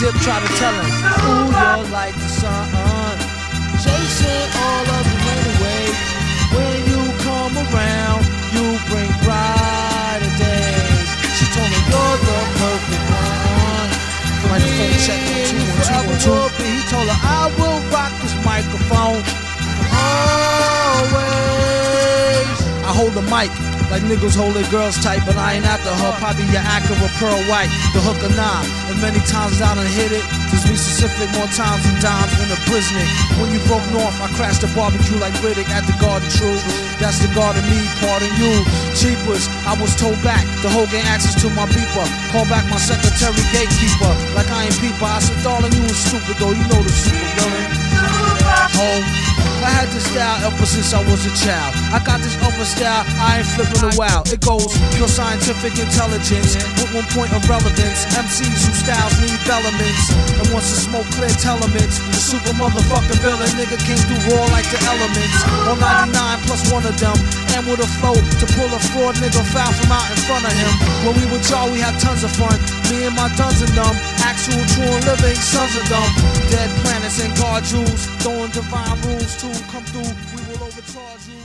Dip try to tell him, ooh, you're like the sun, chasing all of the rain away. When you come around, you bring brighter days. She told me you're the perfect one. Microphone check, 1 2 1 2 1 2. He told her I will rock this microphone always. I hold the mic like niggas hold their girls tight, but I ain't after her. Probably your Acura Pearl White, the hook or nah. And many times I done hit it. Just be specific, more times than dimes in a Brisbane. When you broke north, I crashed the barbecue like Riddick at the Garden True. That's the garden me, pardon you. Cheapers, I was told back. The whole gang access to my beeper. Call back my secretary gatekeeper. Like I ain't peeper. I said, darling, you was stupid though. You know the super villain. Home. I had this style ever since I was a child. I got this other style, I ain't flipping a wow. It goes pure scientific intelligence with 1 point of relevance. MCs whose styles need elements, and once the smoke clear telements, the super motherfucking villain nigga came through raw like the elements. On 99 plus 1 of them, and with a flow to pull a fraud nigga foul from out in front of him. When we with y'all, we had tons of fun. Me and my duns and them, actual true and living sons of them. Dead planets and guard jewels, throwing divine rules to come through. We will overcharge you.